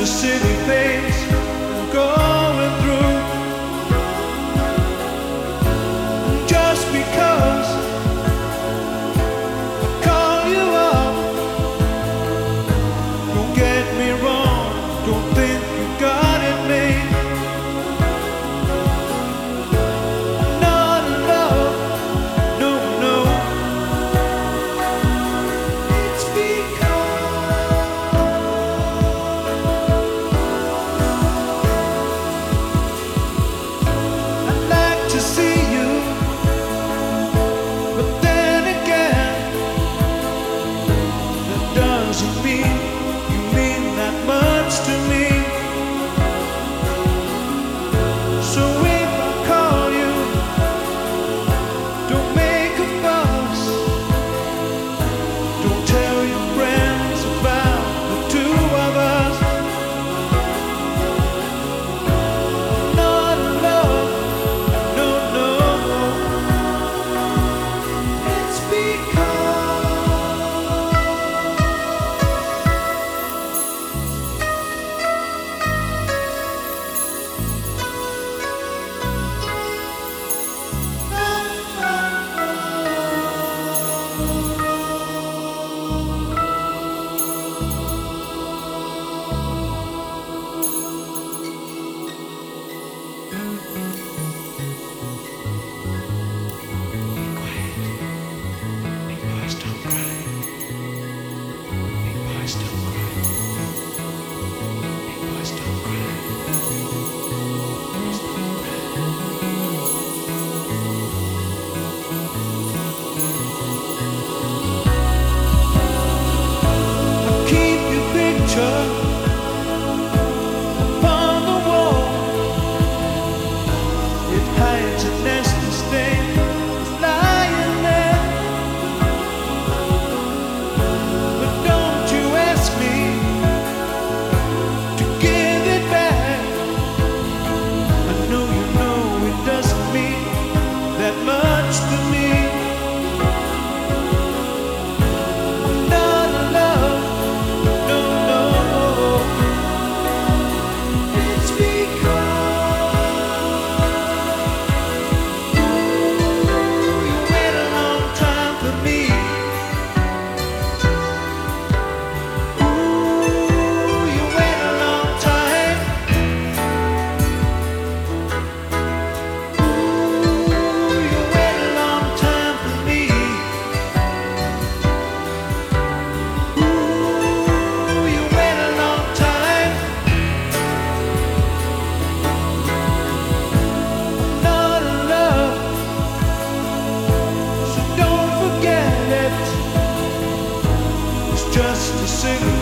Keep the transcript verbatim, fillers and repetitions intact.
a silly phase I'm going through. Just because I call you up, don't get me wrong, don't think you got it made. Not in love, no, no. It's I'd like to see you, but then again, that doesn't mean you mean that much to me. So if I call you, don't make a fuss. Don't tell your friends about the two of us. Not in love, no, no. It's keep your picture upon the wall. It hides a nasty stain that's lying there. But don't you ask me to give it back. I know you know it doesn't mean that much to me. Not in love, no, no. It's because you wait a long time for me. Ooh, you wait a long time. Ooh, you wait a long time for me. Ooh, you wait a long time. Not in love, so don't forget it. It's just a cigarette.